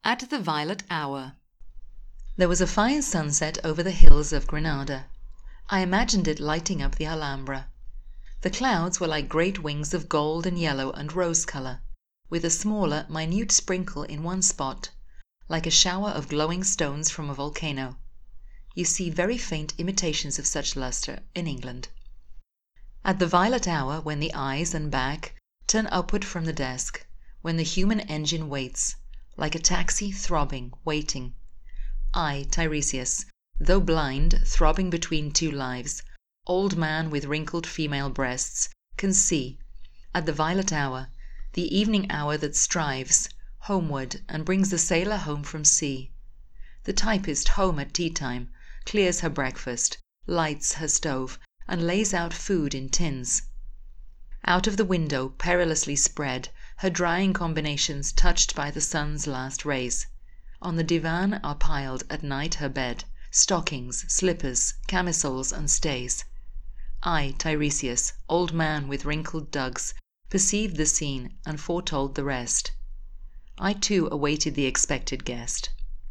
At the Violet Hour. There was a fine sunset over the hills of Granada. I imagined it lighting up the Alhambra. The clouds were like great wings of gold and yellow and rose color, with a smaller, minute sprinkle in one spot, like a shower of glowing stones from a volcano. You see very faint imitations of such luster in England. At the violet hour, when the eyes and back turn upward from the desk, when the human engine waits, like a taxi throbbing, waiting, I, Tiresias, though blind, throbbing between two lives, old man with wrinkled female breasts, can see, at the violet hour, the evening hour that strives, homeward, and brings the sailor home from sea. The typist home at tea time, clears her breakfast, lights her stove, and lays out food in tins. Out of the window, perilously spread, her drying combinations touched by the sun's last rays. On the divan are piled at night her bed, stockings, slippers, camisoles, and stays. I, Tiresias, old man with wrinkled dugs, perceived the scene and foretold the rest. I too awaited the expected guest.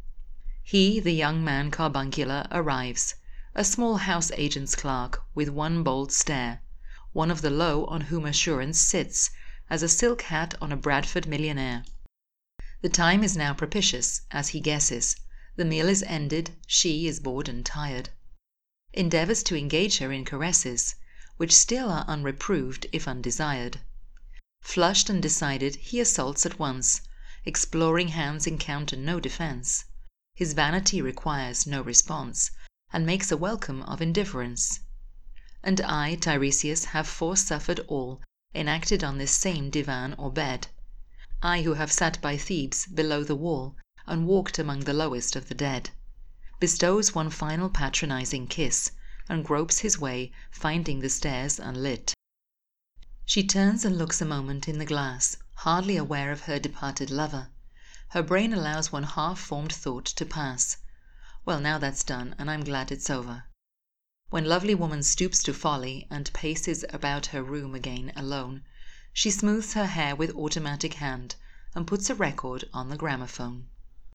He, the young man Carbuncular, arrives, a small house agent's clerk with one bold stare, one of the low on whom assurance sits, as a silk hat on a Bradford millionaire. The time is now propitious, as he guesses. The meal is ended, she is bored and tired. Endeavours to engage her in caresses, which still are unreproved if undesired. Flushed and decided, he assaults at once. Exploring hands encounter no defence. His vanity requires no response, and makes a welcome of indifference. And I, Tiresias, have foresuffered all, enacted on this same divan or bed. I who have sat by Thebes below the wall, and walked among the lowest of the dead. Bestows one final patronizing kiss, and gropes his way, finding the stairs unlit. She turns and looks a moment in the glass, hardly aware of her departed lover. Her brain allows one half-formed thought to pass. Well, now that's done, and I'm glad it's over. When lovely woman stoops to folly, and paces about her room again alone, she smooths her hair with automatic hand, and puts a record on the gramophone.